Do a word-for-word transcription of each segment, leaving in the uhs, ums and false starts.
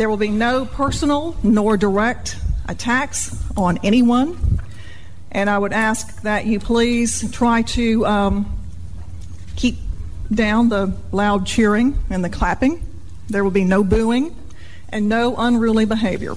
There will be no personal nor direct attacks on anyone. And I would ask that you please try to um, keep down the loud cheering and the clapping. There will be no booing and no unruly behavior.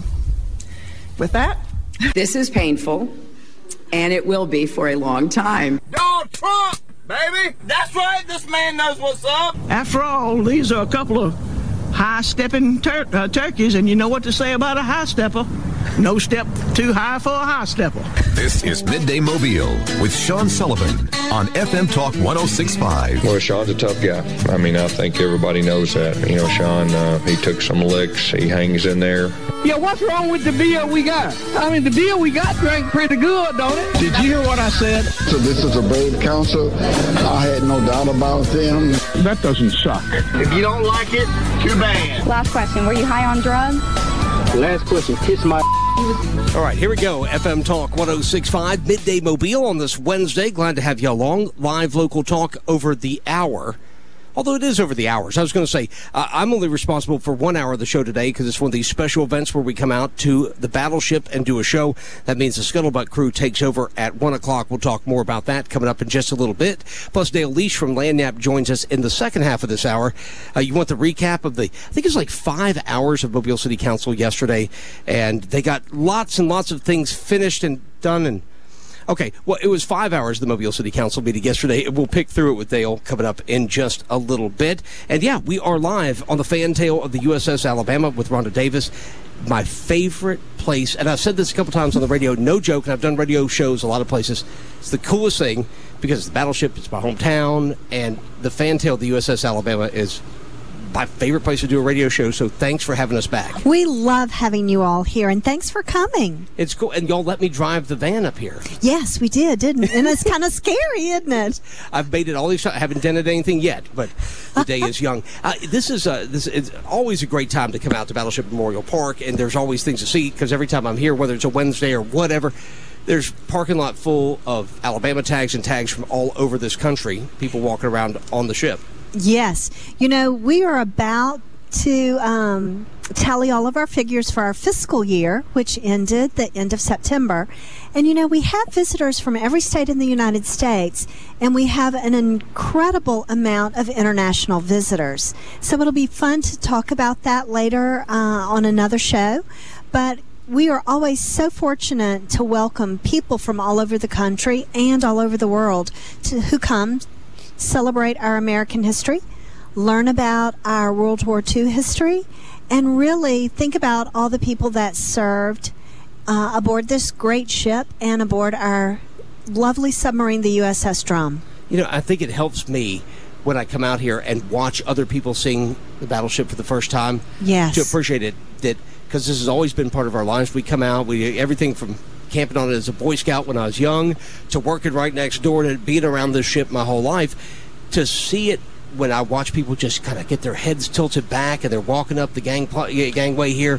With that, this is painful, and it will be for a long time. Donald Trump, baby! That's right, this man knows what's up. After all, these are a couple of high-stepping tur- uh, turkeys, and you know what to say about a high-stepper. No step too high for a high-stepper. This is Midday Mobile with Sean Sullivan on F M Talk one oh six point five. Well, Sean's a tough guy. I mean, I think everybody knows that. You know, Sean, uh, he took some licks. He hangs in there. Yeah, what's wrong with the beer we got? I mean, the beer we got drank pretty good, don't it? Did you hear what I said? So this is a brave council. I had no doubt about them. That doesn't suck. If you don't like it, too bad. Last question, were you high on drugs? Last question, kiss my... All right, here we go. F M Talk one oh six point five, Midday Mobile on this Wednesday. Glad to have you along. Live local talk over the hour. Although it is over the hours. I was going to say, uh, I'm only responsible for one hour of the show today because it's one of these special events where we come out to the battleship and do a show. That means the Scuttlebutt crew takes over at one o'clock. We'll talk more about that coming up in just a little bit. Plus, Dale Leash from Landnap joins us in the second half of this hour. Uh, you want the recap of the, I think it's like five hours of Mobile City Council yesterday, and they got lots and lots of things finished and done and Okay, well, it was five hours, the Mobile City Council meeting yesterday. We'll pick through it with Dale coming up in just a little bit. And, yeah, we are live on the fantail of the U S S Alabama with Rhonda Davis. My favorite place, and I've said this a couple times on the radio, no joke, and I've done radio shows a lot of places. It's the coolest thing because it's the battleship, it's my hometown, and the fantail of the U S S Alabama is my favorite place to do a radio show, so thanks for having us back. We love having you all here, and thanks for coming. It's cool, and y'all let me drive the van up here. Yes, we did, didn't we? And it's kind of scary, isn't it? I've made it all these times. I haven't dented anything yet, but the day is young. Uh, this is uh, this is always a great time to come out to Battleship Memorial Park, and there's always things to see, because every time I'm here, whether it's a Wednesday or whatever, there's parking lot full of Alabama tags and tags from all over this country, people walking around on the ship. Yes. You know, we are about to um, tally all of our figures for our fiscal year, which ended the end of September. And, you know, we have visitors from every state in the United States, and we have an incredible amount of international visitors. So it'll be fun to talk about that later uh, on another show. But we are always so fortunate to welcome people from all over the country and all over the world to, who come celebrate our American history, learn about our World War Two history, and really think about all the people that served uh, aboard this great ship and aboard our lovely submarine, the U S S Drum. You know, I think it helps me when I come out here and watch other people sing the battleship for the first time. Yes. To appreciate it, that because this has always been part of our lives. We come out, we everything from camping on it as a Boy Scout when I was young, to working right next door, to being around this ship my whole life, to see it when I watch people just kind of get their heads tilted back and they're walking up the gang gangway here.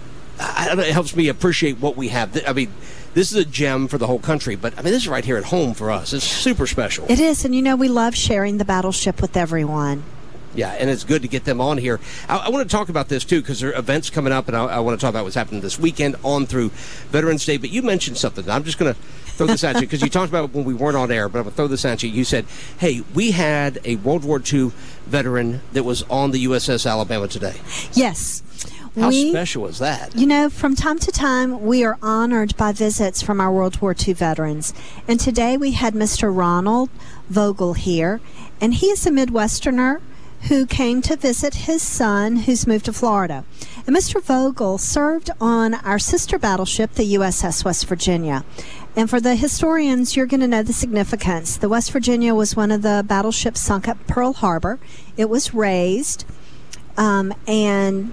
I, it helps me appreciate what we have. I mean, this is a gem for the whole country, but I mean, this is right here at home for us. It's super special. It is, and you know, we love sharing the battleship with everyone. Yeah, and it's good to get them on here. I, I want to talk about this, too, because there are events coming up, and I, I want to talk about what's happening this weekend on through Veterans Day. But you mentioned something. I'm just going to throw this at you, because you talked about it when we weren't on air, but I'm going to throw this at you. You said, hey, we had a World War Two veteran that was on the U S S Alabama today. Yes. How we, special is that? You know, from time to time, we are honored by visits from our World War Two veterans. And today we had Mister Ronald Vogel here, and he is a Midwesterner who came to visit his son who's moved to Florida. And Mister Vogel served on our sister battleship, the U S S West Virginia. And for the historians, you're going to know the significance. The West Virginia was one of the battleships sunk at Pearl Harbor. It was raised um, and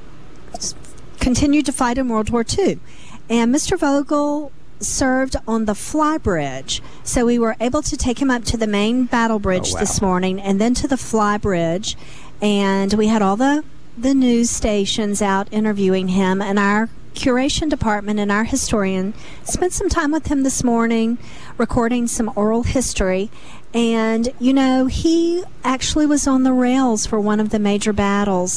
continued to fight in World War Two. And Mister Vogel served on the fly bridge, so we were able to take him up to the main battle bridge oh, wow. this morning, and then to the fly bridge, and we had all the the news stations out interviewing him, and our curation department and our historian spent some time with him this morning recording some oral history. And you know, he actually was on the rails for one of the major battles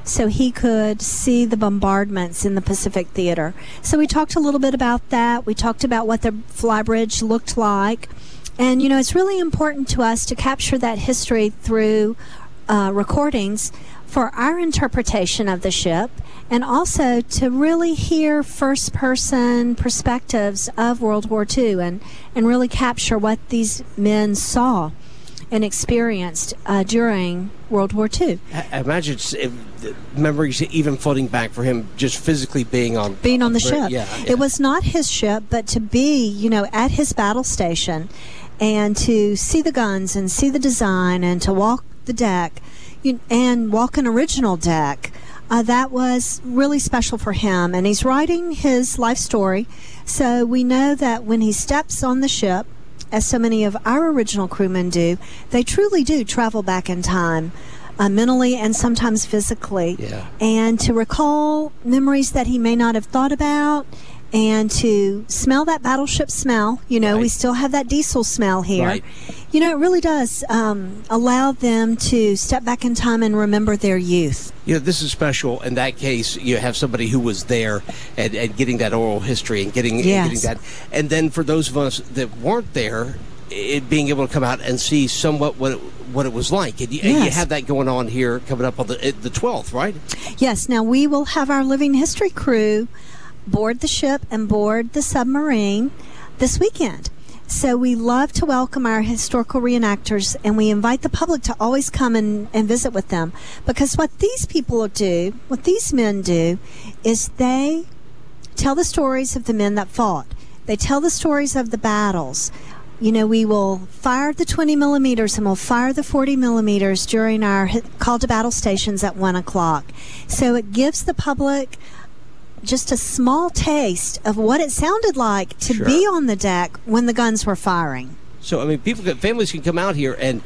so he could see the bombardments in the Pacific Theater. So we talked a little bit about that. We talked about what the flybridge looked like. And, you know, it's really important to us to capture that history through uh, recordings for our interpretation of the ship, and also to really hear first-person perspectives of World War Two and, and really capture what these men saw and experienced uh, during World War Two. I imagine if memories even floating back for him, just physically being on being on the ship. Yeah, yeah. It was not his ship, but to be, you know, at his battle station and to see the guns and see the design and to walk the deck you, and walk an original deck. Uh, that was really special for him, and he's writing his life story, so we know that when he steps on the ship, as so many of our original crewmen do, they truly do travel back in time, uh, mentally and sometimes physically, yeah. and to recall memories that he may not have thought about, and to smell that battleship smell. You know, right. we still have that diesel smell here. Right. You know, it really does um, allow them to step back in time and remember their youth. You know, this is special. In that case, you have somebody who was there and, and getting that oral history and getting, yes. and getting that. And then for those of us that weren't there, it being able to come out and see somewhat what it, what it was like. And you, yes. and you have that going on here coming up on the, the twelfth, right? Yes. Now, we will have our living history crew board the ship and board the submarine this weekend. So we love to welcome our historical reenactors, and we invite the public to always come and, and visit with them. Because what these people do, what these men do, is they tell the stories of the men that fought. They tell the stories of the battles. You know, we will fire the twenty millimeters and we'll fire the forty millimeters during our call to battle stations at one o'clock. So it gives the public just a small taste of what it sounded like to sure. be on the deck when the guns were firing. So, I mean, people, can, families can come out here, and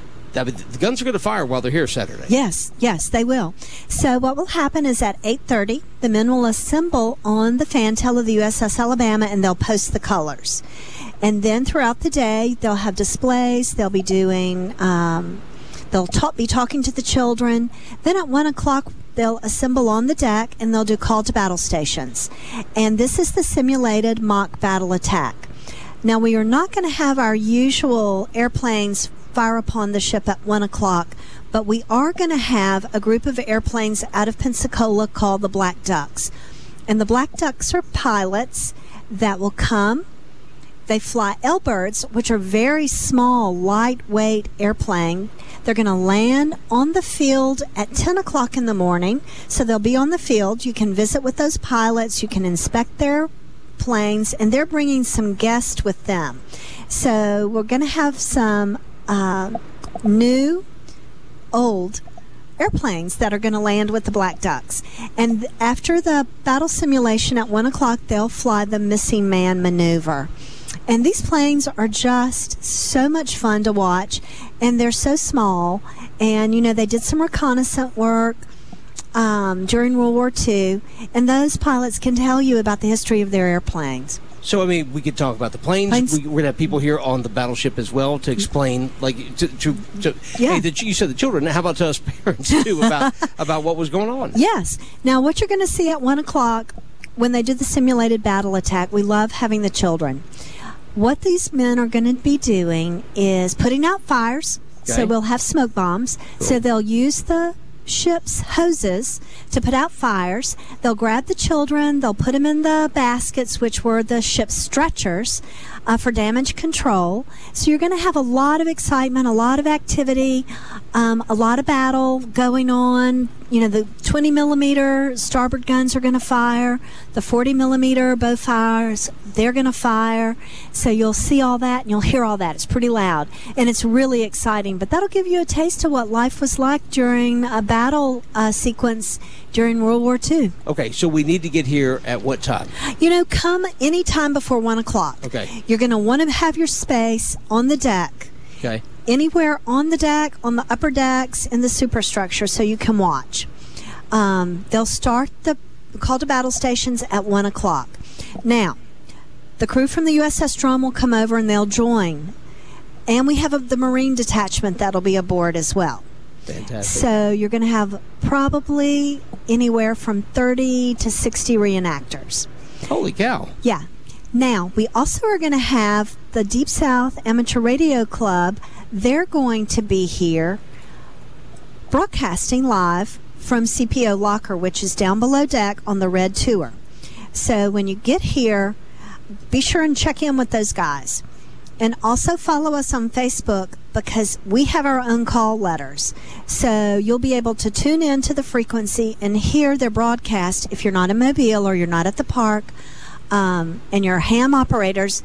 I mean, the guns are going to fire while they're here Saturday. Yes, yes, they will. So what will happen is at eight thirty, the men will assemble on the fantail of the U S S Alabama, and they'll post the colors. And then throughout the day, they'll have displays. They'll be doing, um, they'll talk, be talking to the children. Then at one o'clock, they'll assemble on the deck, and they'll do call to battle stations. And this is the simulated mock battle attack. Now, we are not going to have our usual airplanes fire upon the ship at one o'clock, but we are going to have a group of airplanes out of Pensacola called the Black Ducks. And the Black Ducks are pilots that will come. They fly L-birds, which are very small, lightweight airplane. They're going to land on the field at ten o'clock in the morning. So they'll be on the field. You can visit with those pilots. You can inspect their planes, and they're bringing some guests with them. So we're going to have some uh, new, old airplanes that are going to land with the Black Ducks. And after the battle simulation at one o'clock, they'll fly the Missing Man maneuver. And these planes are just so much fun to watch, and they're so small. And, you know, they did some reconnaissance work um, during World War Two, and those pilots can tell you about the history of their airplanes. So, I mean, we could talk about the planes. planes. We, we're going to have people here on the battleship as well to explain, like, to, to, to yeah. hey, the, you said the children. How about to us parents, too, about, about what was going on? Yes. Now, what you're going to see at one o'clock when they do the simulated battle attack, we love having the children. What these men are going to be doing is putting out fires. Okay. So we'll have smoke bombs. Cool. So they'll use the ship's hoses to put out fires. They'll grab the children. They'll put them in the baskets, which were the ship's stretchers, uh, for damage control. So you're going to have a lot of excitement, a lot of activity, um, a lot of battle going on. You know, the twenty millimeter starboard guns are going to fire. The forty millimeter bow fires, they're going to fire. So you'll see all that and you'll hear all that. It's pretty loud and it's really exciting. But that'll give you a taste of what life was like during a battle uh, sequence during World War Two. Okay, so we need to get here at what time? You know, come any time before one o'clock. Okay. You're going to want to have your space on the deck. Okay. Anywhere on the deck, on the upper decks, in the superstructure, so you can watch. Um, they'll start the call to battle stations at one o'clock. Now, the crew from the U S S Drum will come over and they'll join. And we have a, the Marine detachment that'll be aboard as well. Fantastic. So you're going to have probably anywhere from thirty to sixty reenactors. Holy cow. Yeah. Now, we also are going to have the Deep South Amateur Radio Club. They're going to be here broadcasting live from C P O Locker, which is down below deck on the Red Tour. So when you get here, be sure and check in with those guys. And also follow us on Facebook, because we have our own call letters. So you'll be able to tune in to the frequency and hear their broadcast if you're not in Mobile or you're not at the park. Um, and your ham operators,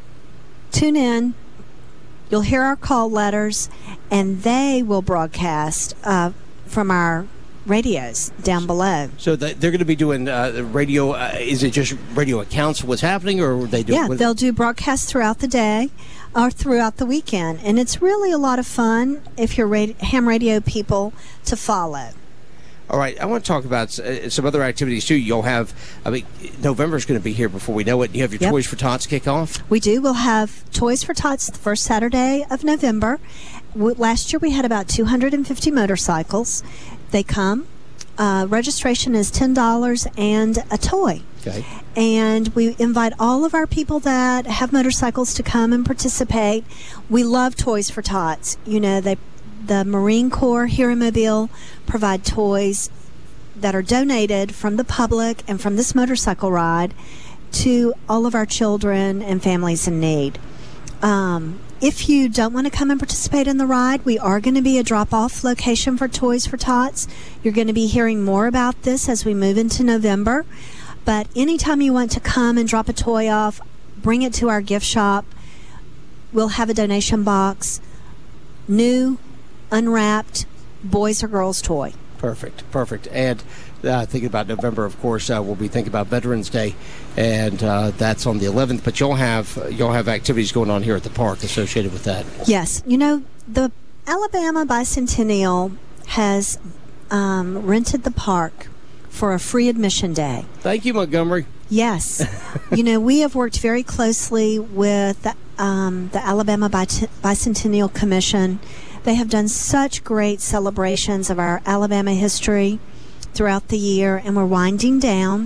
tune in. You'll hear our call letters, and they will broadcast uh, from our radios down below. So they're going to be doing uh, radio. Uh, is it just radio accounts of what's happening, or will they do? Yeah, what? They'll do broadcasts throughout the day or throughout the weekend, and it's really a lot of fun if you're radio, ham radio people to follow. All right, I want to talk about uh, some other activities too. You'll have, I mean, November's going to be here before we know it. You have your Yep. Toys for Tots kickoff. We do. We'll have Toys for Tots the first Saturday of November. W- Last year we had about two hundred fifty motorcycles. They come. Uh, registration is ten dollars and a toy. Okay. And we invite all of our people that have motorcycles to come and participate. We love Toys for Tots. You know, they, the Marine Corps here in Mobile provide toys that are donated from the public and from this motorcycle ride to all of our children and families in need. Um, if you don't want to come and participate in the ride, we are going to be a drop-off location for Toys for Tots. You're going to be hearing more about this as we move into November. But anytime you want to come and drop a toy off, bring it to our gift shop. We'll have a donation box. New, unwrapped, boys or girls toy. Perfect, perfect. And uh, thinking about November, of course, uh, we'll be thinking about Veterans Day, and uh, that's on the eleventh. But you'll have you'll have activities going on here at the park associated with that. Yes, you know, the Alabama Bicentennial has um, rented the park for a free admission day. Thank you, Montgomery. Yes. You know, we have worked very closely with the, um, the Alabama Bic- Bicentennial Commission. They have done such great celebrations of our Alabama history throughout the year, and we're winding down.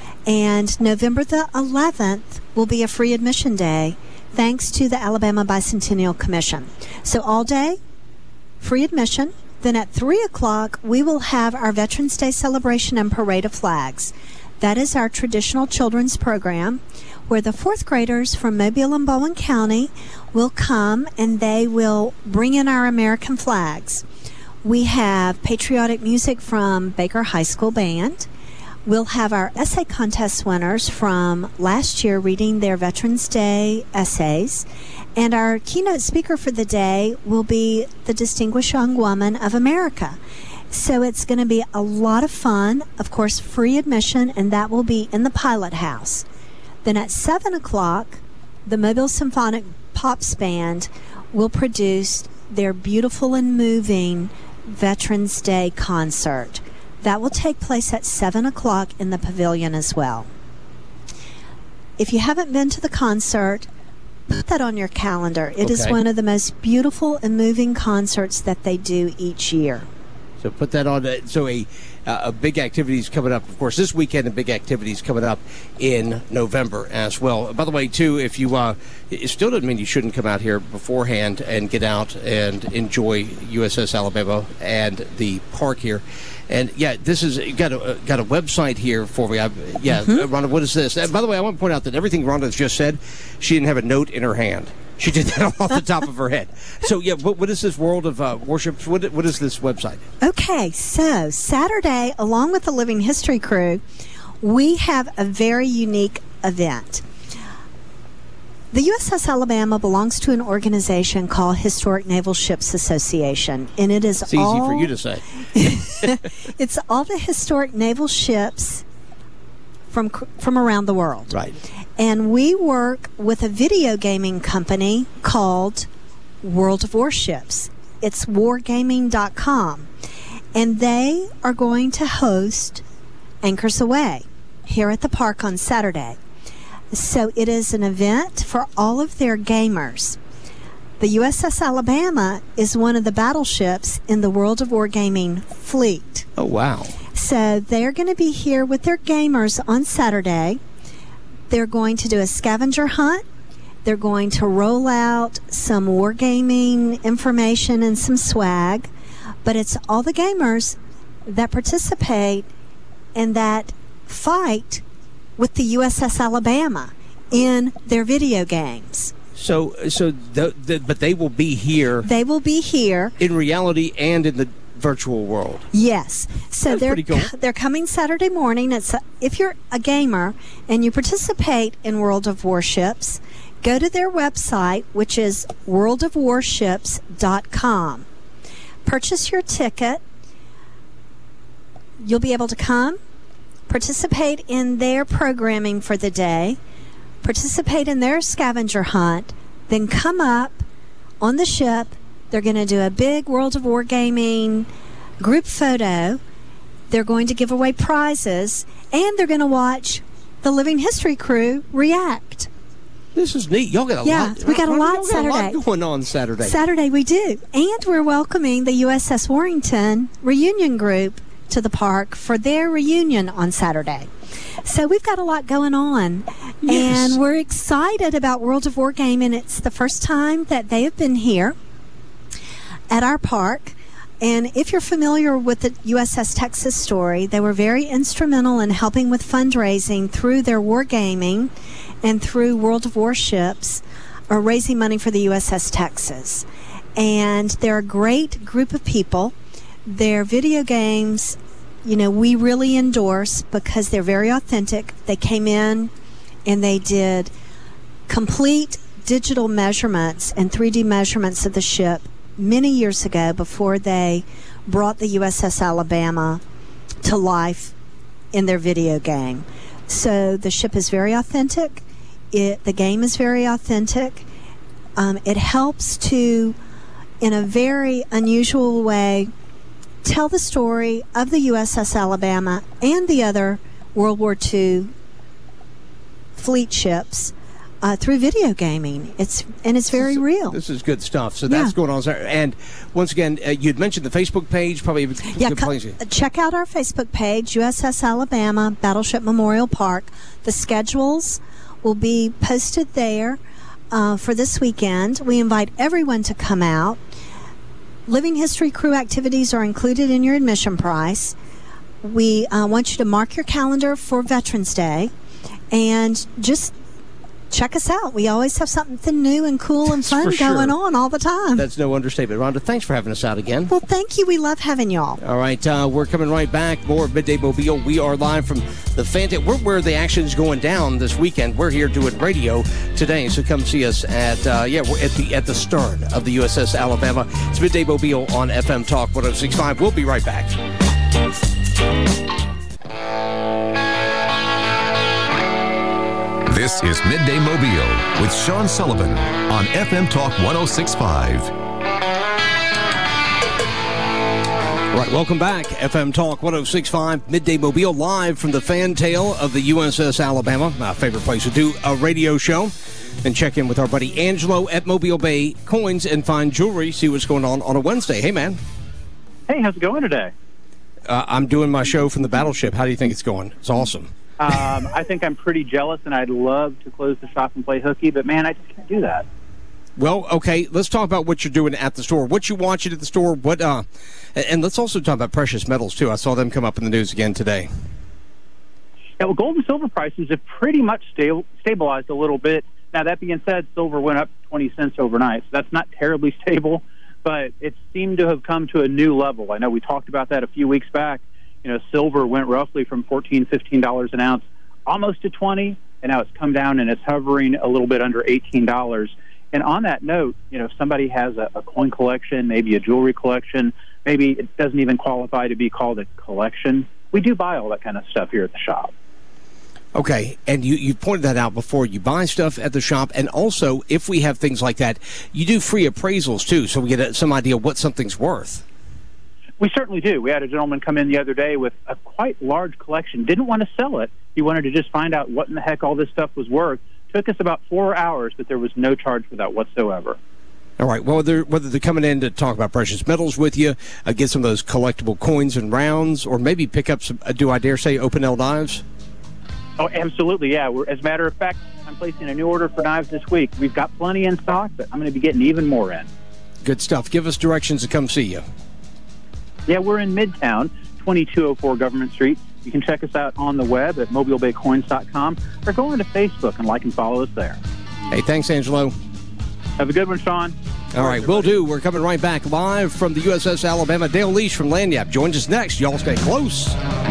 And November the eleventh will be a free admission day, thanks to the Alabama Bicentennial Commission. So all day, free admission. Then at three o'clock, we will have our Veterans Day celebration and parade of flags. That is our traditional children's program, where the fourth graders from Mobile and Bowen County will come and they will bring in our American flags. We have patriotic music from Baker High School Band. We'll have our essay contest winners from last year reading their Veterans Day essays. And our keynote speaker for the day will be the Distinguished Young Woman of America. So it's going to be a lot of fun, of course, free admission, and that will be in the Pilot House. Then at seven o'clock, the Mobile Symphonic Pops Band will produce their beautiful and moving Veterans Day concert. That will take place at seven o'clock in the pavilion as well. If you haven't been to the concert, put that on your calendar. It is Okay. one of the most beautiful and moving concerts that they do each year. So put that on. Uh, so a uh, a big activities coming up, of course, this weekend, and big activities coming up in November as well. By the way, too, if you uh, it still doesn't mean you shouldn't come out here beforehand and get out and enjoy U S S Alabama and the park here. And yeah, this is you got a uh, got a website here for me. I, yeah, mm-hmm. Rhonda, what is this? And by the way, I want to point out that everything Rhonda's just said, she didn't have a note in her hand. She did that off the top of her head. So, yeah, what, what is this World of uh, Worship? What, what is this website? Okay, so Saturday, along with the Living History Crew, we have a very unique event. The U S S Alabama belongs to an organization called Historic Naval Ships Association, and it is it's easy all, for you to say. It's all the historic naval ships from from around the world. Right. And we work with a video gaming company called World of Warships. It's wargaming dot com. And they are going to host Anchors Away here at the park on Saturday. So it is an event for all of their gamers. The U S S Alabama is one of the battleships in the World of Wargaming fleet. Oh, wow. So they're going to be here with their gamers on Saturday. They're going to do a scavenger hunt. They're going to roll out some wargaming information and some swag. But it's all the gamers that participate in that fight with the U S S Alabama in their video games. So, so, the, the, but they will be here. They will be here in reality and in the virtual world. Yes. So That's they're pretty cool. they're coming Saturday morning. It's a, if you're a gamer and you participate in World of Warships, go to their website, which is world of warships dot com. Purchase your ticket. You'll be able to come, participate in their programming for the day, participate in their scavenger hunt, then come up on the ship. They're going to do a big World of Wargaming group photo. They're going to give away prizes, and they're going to watch the Living History crew react. This is neat. Y'all got a yeah, lot. Yeah, we got a lot got Saturday. A lot going on Saturday. Saturday we do. And we're welcoming the U S S Warrington reunion group to the park for their reunion on Saturday. So we've got a lot going on. Yes. And we're excited about World of Wargaming. It's the first time that they have been here at our park. And if you're familiar with the U S S Texas story, they were very instrumental in helping with fundraising through their wargaming and through World of Warships, or raising money for the U S S Texas. And they're a great group of people. Their video games, you know, we really endorse because they're very authentic. They came in and they did complete digital measurements and three D measurements of the ship many years ago before they brought the U S S Alabama to life in their video game. So the ship is very authentic. It, the game is very authentic. Um, it helps to, in a very unusual way, tell the story of the U S S Alabama and the other World War Two fleet ships uh, through video gaming. It's and it's very this is, real. This is good stuff. So that's yeah. going on. And once again, uh, you'd mentioned the Facebook page. Probably a yeah. good Co- place. Check out our Facebook page, U S S Alabama Battleship Memorial Park. The schedules will be posted there uh, for this weekend. We invite everyone to come out. Living History crew activities are included in your admission price. We uh, want you to mark your calendar for Veterans Day and just check us out. We always have something new and cool and fun sure. going on all the time. That's no understatement. Rhonda, thanks for having us out again. Well, thank you. We love having y'all. All right, uh, we're coming right back. More of Midday Mobile. We are live from the Fanta. We're where the action's going down this weekend. We're here doing radio today, so come see us at uh, yeah, we're at the at the stern of the U S S Alabama. It's Midday Mobile on F M Talk one oh six point five. We'll be right back. This is Midday Mobile with Sean Sullivan on F M Talk one oh six point five. Right, welcome back. F M Talk one oh six point five, Midday Mobile, live from the fantail of the U S S Alabama. My favorite place to do a radio show. And check in with our buddy Angelo at Mobile Bay Coins and Fine Jewelry. See what's going on on a Wednesday. Hey, man. Hey, how's it going today? Uh, I'm doing my show from the Battleship. How do you think it's going? It's awesome. um, I think I'm pretty jealous, and I'd love to close the shop and play hooky, but, man, I just can't do that. Well, okay, let's talk about what you're doing at the store. What you watching at the store, what, uh, and let's also talk about precious metals, too. I saw them come up in the news again today. Yeah, well, gold and silver prices have pretty much sta- stabilized a little bit. Now, that being said, silver went up twenty cents overnight, so that's not terribly stable, but it seemed to have come to a new level. I know we talked about that a few weeks back. You know, silver went roughly from fourteen dollars, fifteen dollars an ounce almost to twenty dollars, and now it's come down and it's hovering a little bit under eighteen dollars. And on that note, you know, if somebody has a, a coin collection, maybe a jewelry collection, maybe it doesn't even qualify to be called a collection, we do buy all that kind of stuff here at the shop. Okay, and you, you pointed that out before. You buy stuff at the shop, and also, if we have things like that, you do free appraisals, too, so we get a, some idea what something's worth. We certainly do. We had a gentleman come in the other day with a quite large collection. Didn't want to sell it. He wanted to just find out what in the heck all this stuff was worth. Took us about four hours, but there was no charge for that whatsoever. All right. Well, they're, whether they're coming in to talk about precious metals with you, uh, get some of those collectible coins and rounds, or maybe pick up some, uh, do I dare say, open-L knives? Oh, absolutely, yeah. We're, as a matter of fact, I'm placing a new order for knives this week. We've got plenty in stock, but I'm going to be getting even more in. Good stuff. Give us directions to come see you. Yeah, we're in Midtown, twenty-two oh four Government Street. You can check us out on the web at mobile bay coins dot com or go onto Facebook and like and follow us there. Hey, thanks, Angelo. Have a good one, Sean. All right, we'll do. We're coming right back live from the U S S Alabama. Dale Leash from Lagniappe joins us next. Y'all stay close.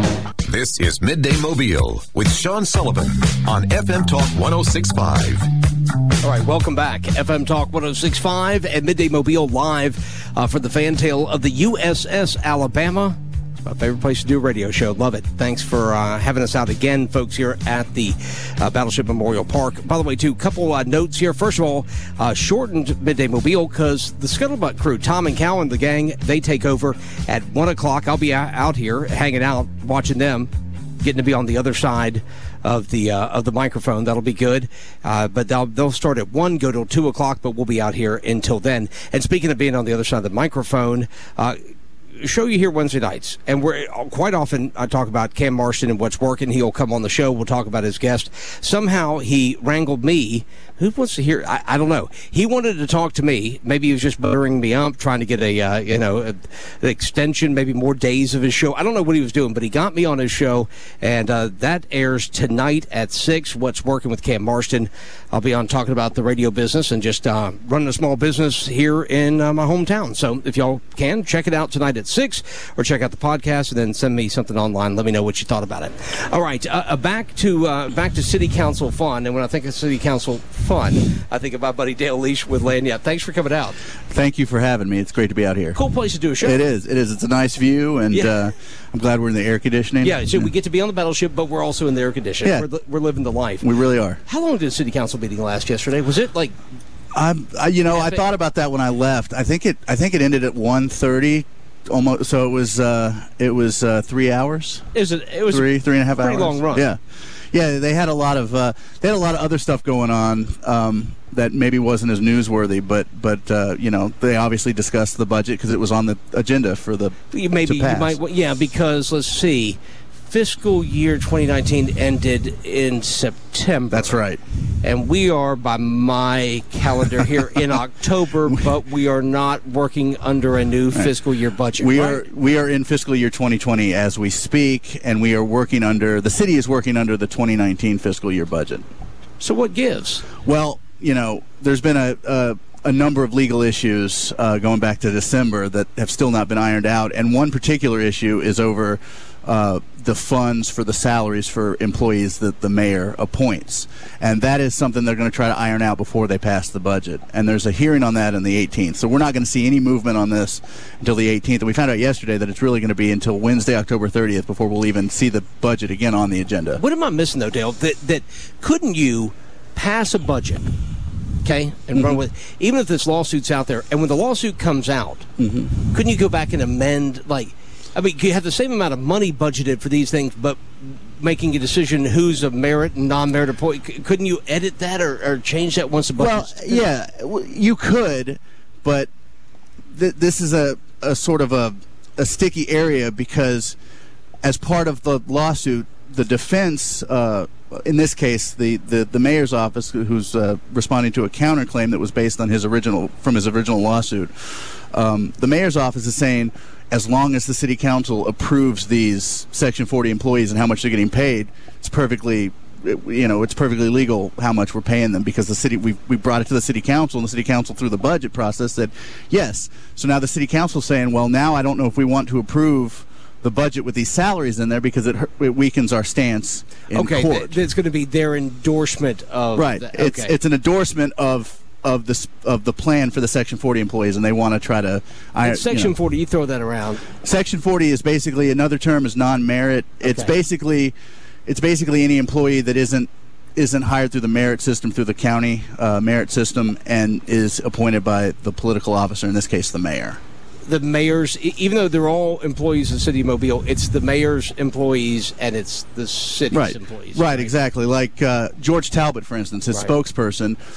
This is Midday Mobile with Sean Sullivan on F M Talk one oh six point five. All right, welcome back. F M Talk one oh six point five and Midday Mobile live uh, for the fantail of the U S S Alabama. My favorite place to do a radio show. Love it. Thanks for uh, having us out again, folks, here at the uh, Battleship Memorial Park. By the way, too, a couple uh, notes here. First of all, uh, shortened Midday Mobile because the Scuttlebutt crew, Tom and Cal and the gang, they take over at one o'clock. I'll be out here hanging out, watching them, getting to be on the other side of the uh, of the microphone. That'll be good. Uh, but they'll they'll start at one, go till two o'clock, but we'll be out here until then. And speaking of being on the other side of the microphone, uh, show you here Wednesday nights, and we're quite often I talk about Cam Marston and what's working. He'll come on the show. We'll talk about his guest. Somehow he wrangled me. Who wants to hear? I, I don't know. He wanted to talk to me. Maybe he was just buttering me up, trying to get a uh, you know a, an extension, maybe more days of his show. I don't know what he was doing, but he got me on his show, and uh, that airs tonight at six. What's working with Cam Marston? I'll be on talking about the radio business and just uh, running a small business here in uh, my hometown. So if y'all can, check it out tonight at six, or check out the podcast and then send me something online. Let me know what you thought about it. All right, uh, back to uh, back to City Council fun. And when I think of City Council fun, I think of my buddy Dale Leash with Lagniappe. Thanks for coming out. Thank you for having me. It's great to be out here. Cool place to do a show. It is. It is. It's a nice view, and yeah. uh, I'm glad we're in the air conditioning. Yeah, so yeah. we get to be on the battleship, but we're also in the air conditioning. Yeah. We're, we're living the life. We really are. How long did the City Council meeting last yesterday? Was it like... I'm, I, you know, I thought about that when I left. I think it. I think it ended at one thirty. Almost. So it was. Uh, it was uh, three hours. Is it? It was three, three and a half pretty hours. Long run. Yeah, yeah. They had a lot of. Uh, they had a lot of other stuff going on um, that maybe wasn't as newsworthy, but but uh, you know, they obviously discussed the budget because it was on the agenda for the. Maybe to pass. you might. Yeah, because let's see. Fiscal year twenty nineteen ended in September. That's right. And we are, by my calendar, here in October, but we are not working under a new right. fiscal year budget. We right? are we are in fiscal year twenty twenty as we speak, and we are working under, the city is working under the twenty nineteen fiscal year budget. So what gives? Well, you know, there's been a... a a number of legal issues uh, going back to December that have still not been ironed out, and one particular issue is over uh, the funds for the salaries for employees that the mayor appoints, and that is something they're going to try to iron out before they pass the budget, and there's a hearing on that on the eighteenth, so we're not going to see any movement on this until the eighteenth, and we found out yesterday that it's really going to be until Wednesday, October thirtieth, before we'll even see the budget again on the agenda. What am I missing, though, Dale? That, that couldn't you pass a budget, okay, and mm-hmm. run with, even if this lawsuit's out there, and when the lawsuit comes out, mm-hmm. couldn't you go back and amend, like, I mean, you have the same amount of money budgeted for these things, but making a decision who's a merit and non-merit employee, couldn't you edit that or, or change that once the budget's... Well, yeah, you could, but th- this is a, a sort of a, a sticky area because as part of the lawsuit, the defense... Uh, in this case, the, the, the mayor's office, who's uh, responding to a counterclaim that was based on his original from his original lawsuit, um, the mayor's office is saying, as long as the city council approves these Section forty employees and how much they're getting paid, it's perfectly, you know, it's perfectly legal how much we're paying them because the city we we brought it to the city council and the city council through the budget process said yes. So now the city council is saying, well, now I don't know if we want to approve the budget with these salaries in there because it, it weakens our stance in okay, court. Okay, th- it's going to be their endorsement of right. The, okay. It's it's an endorsement of of this of the plan for the Section forty employees, and they want to try to. I, Section you know, forty, you throw that around. Section forty is basically another term is non-merit. It's okay. basically it's basically any employee that isn't isn't hired through the merit system, through the county uh, merit system, and is appointed by the political officer, in this case, the mayor. The mayor's, even though they're all employees of the city of Mobile, it's the mayor's employees and it's the city's right. employees. Right, right, exactly. Like uh, George Talbot, for instance, his right. spokesperson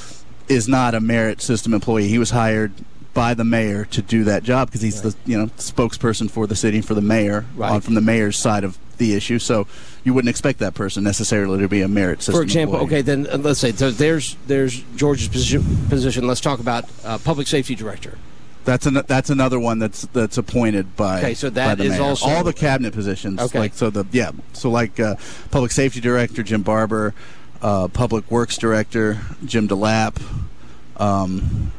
is not a merit system employee. He was hired by the mayor to do that job because he's right. the you know spokesperson for the city, for the mayor, right. on, from the mayor's side of the issue. So you wouldn't expect that person necessarily to be a merit system For example, employee. okay, then uh, let's say so there's there's George's position. position. Let's talk about uh, public safety director. That's an, that's another one that's that's appointed by. Okay, so that by the is mayor. also all the cabinet positions. Okay. Like so the yeah so like uh, public safety director Jim Barber, uh, public works director Jim DeLapp, um,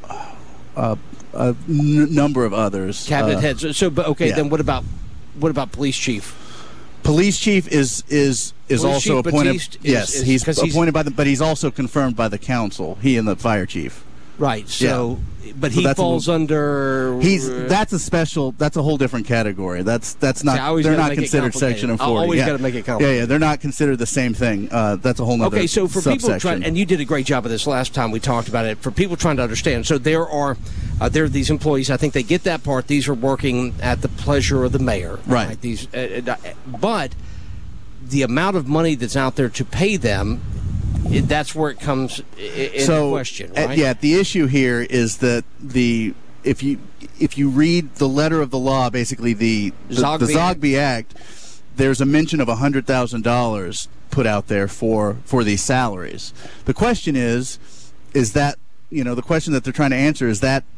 uh, a n- number of others. Cabinet uh, heads. So, so but okay, yeah. then what about what about police chief? Police chief is is is Police also Chief appointed. Batiste is- yes, is- he's 'cause appointed he's- by the, but he's also confirmed by the council. He and the fire chief. Right. So, Yeah. but So he that's a- falls under. He's that's a special. That's a whole different category. That's that's not. See, I always they're gotta not make it considered complicated. section of I forty. always yeah. gotta make it Yeah, complicated. yeah. They're not considered the same thing. Uh, that's a whole nother. Okay, so for people subsection. trying, and you did a great job of this last time we talked about it. For people trying to understand, so there are uh, there are these employees. I think they get that part. These are working at the pleasure of the mayor. Right. These, uh, uh, but the amount of money that's out there to pay them, it, that's where it comes i- into so, question. uh, Right? yeah, the issue here is that the if you if you read the letter of the law, basically the the Zogby the Zogby Act, there's a mention of a hundred thousand dollars put out there for for these salaries. The question is, is that you know the question that they're trying to answer is that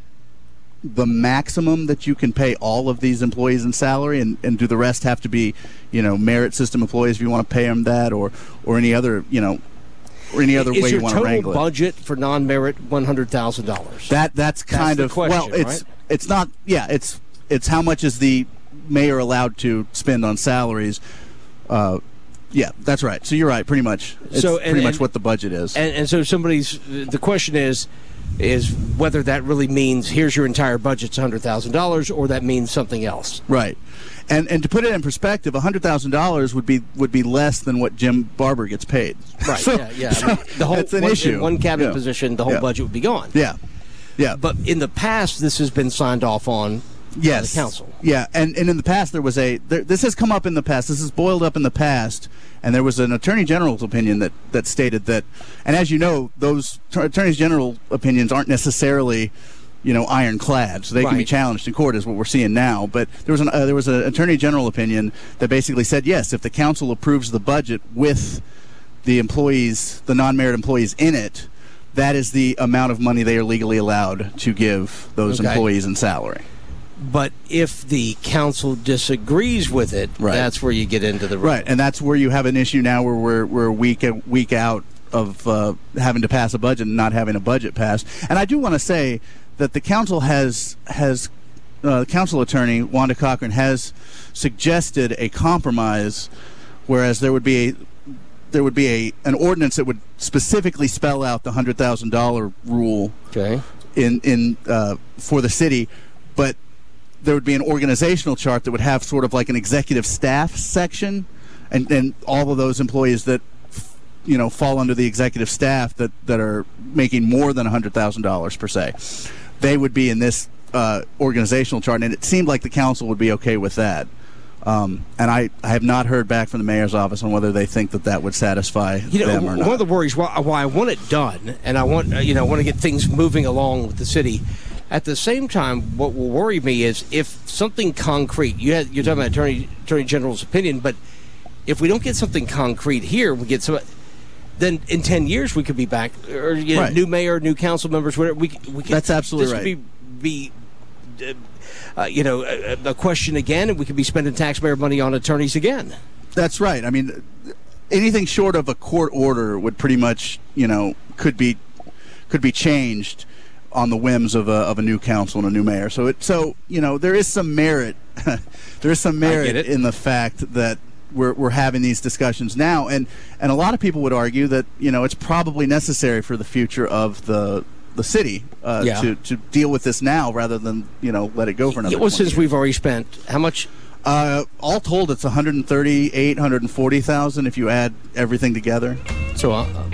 the maximum that you can pay all of these employees in salary, and, and do the rest have to be, you know, merit system employees if you want to pay them that, or or any other, you know, or any other Is way your you want to total wrangle it. budget for non-merit one hundred thousand dollars? That that's kind the of question, well, it's right? it's not. Yeah, it's it's how much is the mayor allowed to spend on salaries. Uh, yeah, that's right. So you're right. Pretty much. It's So, and- pretty much and- what the budget is. And, and so somebody's the question is is whether that really means here's your entire budget's one hundred thousand dollars, or that means something else. Right, and and to put it in perspective, a hundred thousand dollars would be would be less than what Jim Barber gets paid. Right. So- yeah. Yeah. I mean, the whole it's an one, issue. in one cabinet Yeah. position, the whole Yeah. budget would be gone. Yeah, yeah. But in the past, this has been signed off on Yes. by the council. Yeah, and, and in the past there was a there, this has come up in the past. This has boiled up in the past, and there was an attorney general's opinion that, that stated that, and as you know, those t- attorneys general opinions aren't necessarily, you know, ironclad, so they can be Right. challenged in court, is what we're seeing now. But there was an uh, there was an attorney general opinion that basically said yes, if the council approves the budget with the employees, the non-merit employees in it, that is the amount of money they are legally allowed to give those Okay. employees in salary. But if the council disagrees with it, Right. that's where you get into the Right, and that's where you have an issue now where we're we're a week a week out of uh, having to pass a budget and not having a budget passed. And I do want to say that the council has has uh, council attorney Wanda Cochran has suggested a compromise, whereas there would be a there would be a an ordinance that would specifically spell out the hundred thousand dollar rule Okay. in in uh, for the city, but there would be an organizational chart that would have sort of like an executive staff section, and, and all of those employees that, you know, fall under the executive staff that, that are making more than one hundred thousand dollars per se, they would be in this uh, organizational chart, and it seemed like the council would be okay with that. Um, and I, I have not heard back from the mayor's office on whether they think that that would satisfy You know, them or one not. of the worries why, why I want it done, and I want uh, you know want to get things moving along with the city. At the same time, what will worry me is if something concrete. You had, you're talking about attorney attorney general's opinion, but if we don't get something concrete here, we get some. Then in ten years we could be back, or you know, Right. new mayor, new council members, whatever. We we could, That's absolutely this could be be. Uh, you know, a, a question again, and we could be spending taxpayer money on attorneys again. That's right. I mean, anything short of a court order would pretty much, you know, could be could be changed on the whims of a of a new council and a new mayor. So it so you know there is some merit there is some merit in the fact that we're we're having these discussions now, and and a lot of people would argue that you know it's probably necessary for the future of the the city uh, Yeah. to to deal with this now rather than you know let it go for another. Yeah, well, twenty since years. we've already spent how much? Uh, all told, it's one hundred thirty-eight, one hundred forty thousand if you add everything together. So uh,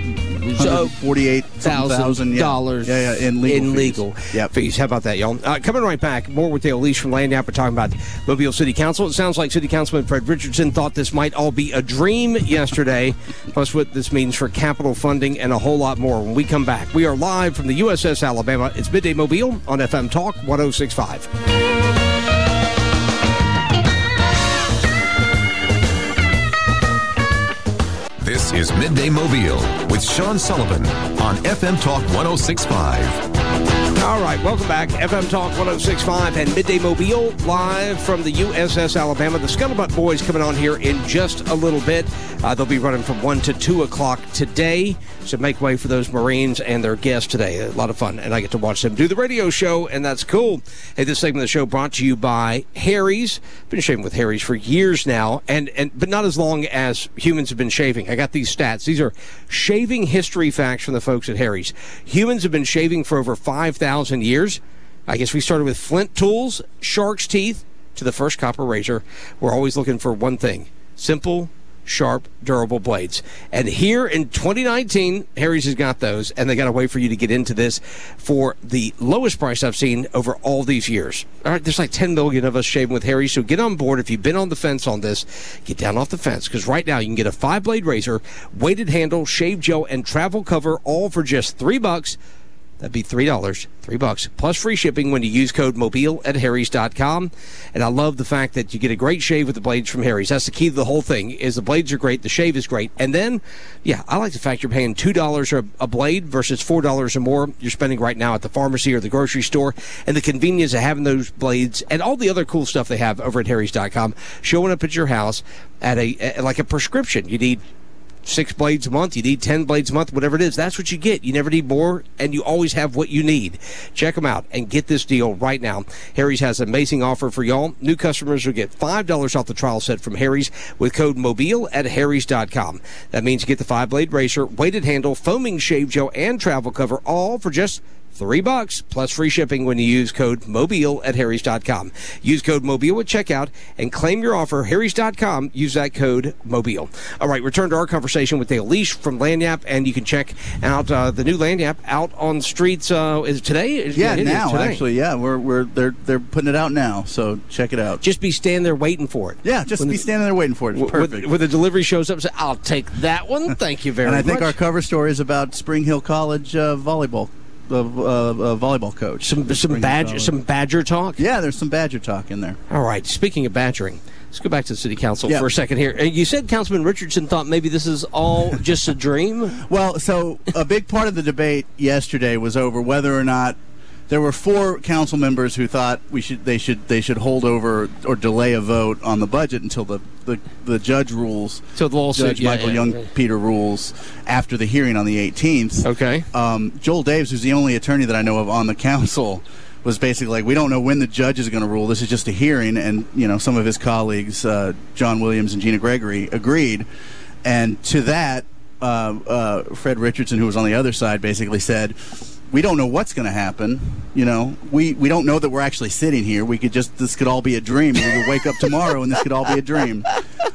So forty-eight thousand dollars yeah, yeah, in legal in fees. legal Yep. fees. How about that, y'all? Uh, coming right back, more with Dale Leash from Lagniappe. We're talking about Mobile City Council. It sounds like City Councilman Fred Richardson thought this might all be a dream yesterday, plus what this means for capital funding and a whole lot more. When we come back, we are live from the U S S Alabama. It's Midday Mobile on F M Talk one oh six point five. This is Midday Mobile with Sean Sullivan on F M Talk one oh six point five. All right, welcome back. F M Talk one oh six point five and Midday Mobile live from the U S S Alabama. The Scuttlebutt Boys coming on here in just a little bit. Uh, they'll be running from one to two o'clock today. So make way for those Marines and their guests today. A lot of fun, and I get to watch them do the radio show, and that's cool. Hey, this segment of the show brought to you by Harry's. Been shaving with Harry's for years now, and, and but not as long as humans have been shaving. I got these stats. These are shaving history facts from the folks at Harry's. Humans have been shaving for over five thousand years. I guess we started with flint tools, shark's teeth, to the first copper razor. We're always looking for one thing: simple, sharp, durable blades. And here in twenty nineteen, Harry's has got those, and they got a way for you to get into this for the lowest price I've seen over all these years. All right, there's like ten million of us shaving with Harry's, so get on board. If you've been on the fence on this, get down off the fence, because right now you can get a five-blade razor, weighted handle, shave gel, and travel cover, all for just three bucks. That'd be three dollars, three bucks, plus free shipping when you use code Mobile at Harry's dot com. And I love the fact that you get a great shave with the blades from Harry's. That's the key to the whole thing, is the blades are great, the shave is great. And then, yeah, I like the fact you're paying two dollars a, a blade versus four dollars or more you're spending right now at the pharmacy or the grocery store. And the convenience of having those blades and all the other cool stuff they have over at Harry's dot com showing up at your house at a at like a prescription. You need six blades a month, you need ten blades a month, whatever it is, that's what you get. You never need more, and you always have what you need. Check them out and get this deal right now. Harry's has an amazing offer for y'all. New customers will get five dollars off the trial set from Harry's with code Mobile at Harry's dot com. That means you get the five-blade razor, weighted handle, foaming shave gel, and travel cover, all for just Three bucks plus free shipping when you use code Mobile at Harry's dot com. Use code Mobile at checkout and claim your offer. Harry's dot com. Use that code Mobile. All right, return to our conversation with Dale Leash from Lagniappe, and you can check out uh, the new Lagniappe out on streets. Uh, is it today? Is, yeah, yeah, it now is today. actually, yeah, we're we're they're they're putting it out now. So check it out. Just be standing there waiting for it. Yeah, just when be the, standing there waiting for it. It's perfect. When, when the delivery shows up, say, "I'll take that one. Thank you very much." And I think our cover story is about Spring Hill College uh, volleyball. Uh, uh, volleyball coach. Some some badger some badger talk. Yeah, there's some badger talk in there. All right. Speaking of badgering, let's go back to the city council yeah. for a second here. You said Councilman Richardson thought maybe this is all just a dream. Well, so a big part of the debate yesterday was over whether or not there were four council members who thought we should they should they should hold over or delay a vote on the budget until the the, the judge rules. So the lawsuit, Judge yeah, Michael yeah, Young yeah. Peter rules after the hearing on the eighteenth. Okay. Um, Joel Daves, who's the only attorney that I know of on the council, was basically like, we don't know when the judge is going to rule. This is just a hearing, and you know some of his colleagues, uh, John Williams and Gina Gregory, agreed. And to that, uh, uh, Fred Richardson, who was on the other side, basically said, we don't know what's going to happen. You know, we, we don't know that we're actually sitting here. We could just, this could all be a dream. We could wake up tomorrow and this could all be a dream.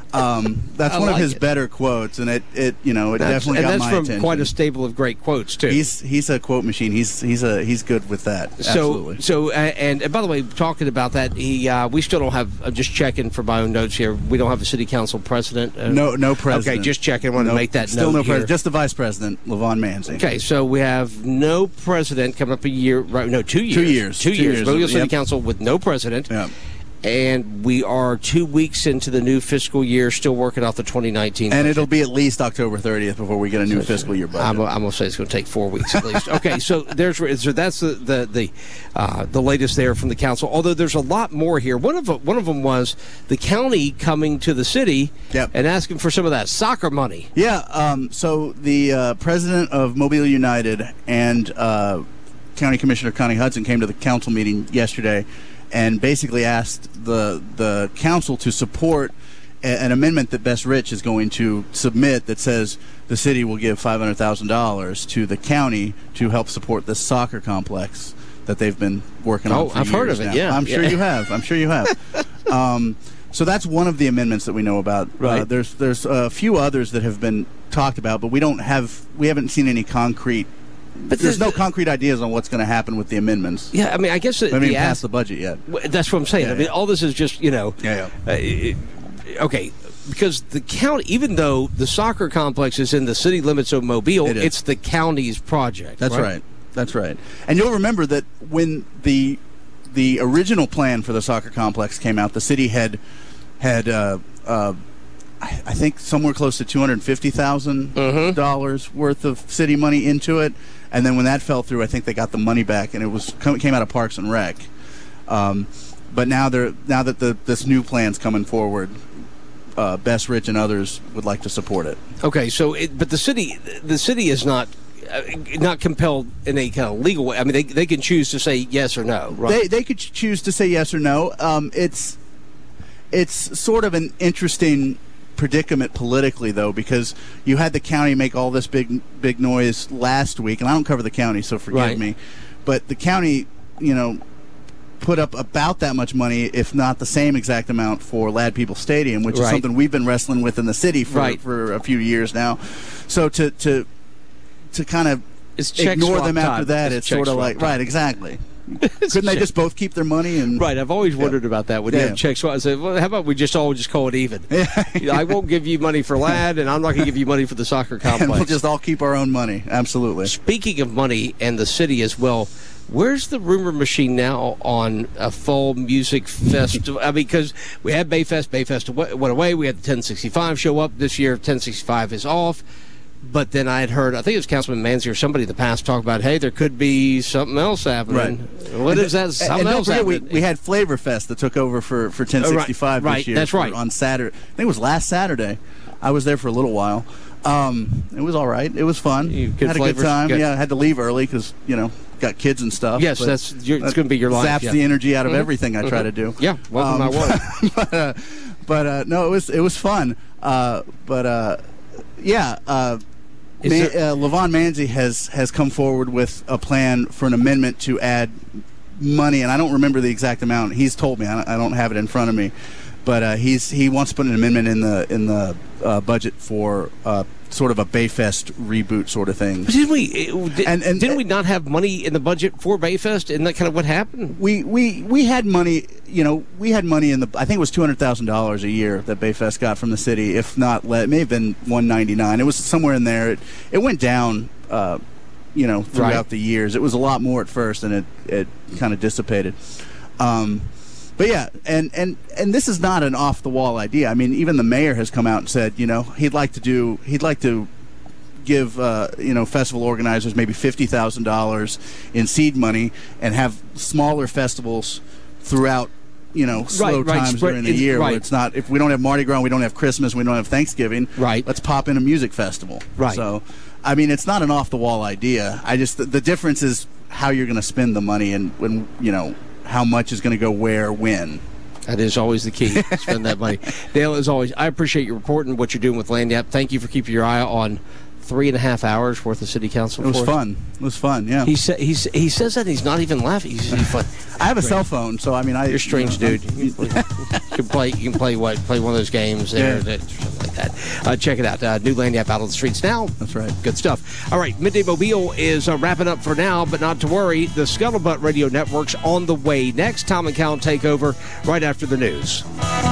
Um, that's I one like of his it. better quotes, and it, it you know, it That's, definitely and got that's my from attention. quite a stable of great quotes too. He's he's a quote machine. He's he's a he's good with that. So, Absolutely. so, uh, and, and by the way, talking about that, he, uh, we still don't have. I'm just checking for my own notes here. We don't have a city council president. Uh, no, no president. Okay, just checking. I want no, to make that still note no here. president. Just the vice president, Levon Manzi. Okay, so we have no president coming up a year. Right? No, two years. Two years. Two, Two years. years. Mobile City Yep. Council with no president. Yeah. And we are two weeks into the new fiscal year, still working off the twenty nineteen. And budget. it'll be at least October thirtieth before we get a new fiscal year budget. I'm, I'm going to say it's going to take four weeks at least. Okay, so there's so that's the the the, uh, the latest there from the council. Although there's a lot more here. One of one of them was the county coming to the city Yep. and asking for some of that soccer money. Yeah. Um, so the uh, president of Mobile United and uh, County Commissioner Connie Hudson came to the council meeting yesterday and basically asked the the council to support a, an amendment that Bess Rich is going to submit that says the city will give five hundred thousand dollars to the county to help support this soccer complex that they've been working on Oh, for I've years heard of it, now. yeah. I'm sure Yeah. you have. I'm sure you have. um, so that's one of the amendments that we know about. Right. Uh, there's there's a few others that have been talked about, but we don't have we haven't seen any concrete. But there's no concrete ideas on what's going to happen with the amendments. Yeah, I mean, I guess we haven't the even ask, passed the budget yet. That's what I'm saying. Yeah, I mean, yeah. all this is just, you know. Yeah, yeah. Uh, it, okay, because the county, even though the soccer complex is in the city limits of Mobile, It is. it's the county's project. That's right? right. That's right. And you'll remember that when the the original plan for the soccer complex came out, the city had had uh, uh, I, I think somewhere close to two hundred fifty thousand Mm-hmm. dollars worth of city money into it. And then when that fell through, I think they got the money back, and it was came out of Parks and Rec. Um, but now they're now that the this new plan's coming forward, uh, Best Rich and others would like to support it. Okay, so it, but the city the city is not uh, not compelled in a kind of legal way. I mean, they they can choose to say yes or no. Right? They they could choose to say yes or no. Um, it's it's sort of an interesting predicament politically, though, because you had the county make all this big big noise last week, and I don't cover the county, so forgive Right. me, but the county, you know, put up about that much money, if not the same exact amount, for Lad People Stadium, which is Right. something we've been wrestling with in the city for Right. for a few years now. So to to to kind of It's check ignore swap them after time. that, It's it's check sort of swap like time. right, exactly. Couldn't they check- just both keep their money and Right, I've always wondered about that. When you Yeah. have checks, I said, well, how about we just all just call it even? You know, I won't give you money for Lad, and I'm not going to give you money for the soccer complex. and we'll just all keep our own money? Absolutely. Speaking of money and the city as well, where's the rumor machine now on a fall music festival? I mean, because we had Bayfest, Bayfest went away. We had the ten sixty-five show up this year. ten sixty-five is off. But then I had heard, I think it was Councilman Manzi or somebody in the past talk about, hey, there could be something else happening. Right. What and is that? And, Something and don't else forget, we, happening. we had Flavor Fest that took over for, for ten sixty-five Oh, right, this year. right, that's for- right. On Saturday. I think it was last Saturday. I was there for a little while. Um, it was all right. It was fun. You- good had a flavors, good time. good. Yeah, I had to leave early because, you know, got kids and stuff. Yes, but that's your, it's that going to be your life. Zaps yeah. the energy out of Mhm. everything I try Mhm. to do. Yeah, welcome Um, to my world. but uh, but uh, no, it was it was fun. Uh, but uh, yeah, uh, Is Ma- there- uh, Levon Manzi has has come forward with a plan for an amendment to add money, and I don't remember the exact amount. He's told me. I don't, I don't have it in front of me, but uh, he's he wants to put an amendment in the in the uh, budget for uh, sort of a Bayfest reboot sort of thing. But didn't we? it- Did, And- and- didn't we not have money in the budget for Bayfest? Isn't that kind of what happened? We, we we had money, you know, we had money in the. I think it was two hundred thousand dollars a year that Bayfest got from the city, if not, le- it may have been one ninety nine. It was somewhere in there. It it went down, uh, you know, throughout Right. the years. It was a lot more at first, and it it kind of dissipated. Um, but yeah, and, and and this is not an off the wall idea. I mean, even the mayor has come out and said, you know, he'd like to do, he'd like to give uh, you know festival organizers maybe fifty thousand dollars in seed money and have smaller festivals throughout you know slow Right, right, times spread- during the it's- year right. where it's not, if we don't have Mardi Gras, we don't have Christmas, we don't have Thanksgiving, Right. let's pop in a music festival. Right. So I mean, it's not an off the wall idea. I just the, the difference is how you're going to spend the money and when you know how much is going to go where when. That is always the key. Spend that money. Dale, as always, I appreciate your reporting, what you're doing with Lagniappe. Thank you for keeping your eye on three and a half hours worth of city council. It was for us. fun. It was fun. Yeah. He sa- he's, he says that he's not even laughing. He's, he's fun. I have a cell phone, so I mean, I You're a strange you know, dude. You can play. You can play what? Play one of those games there, Yeah. that, something like that. Uh, check it out. Uh, new Lagniappe out on the streets now. That's right. Good stuff. All right, Midday Mobile is uh, wrapping up for now, but not to worry. The Scuttlebutt Radio Network's on the way next. Tom and Cal take over right after the news.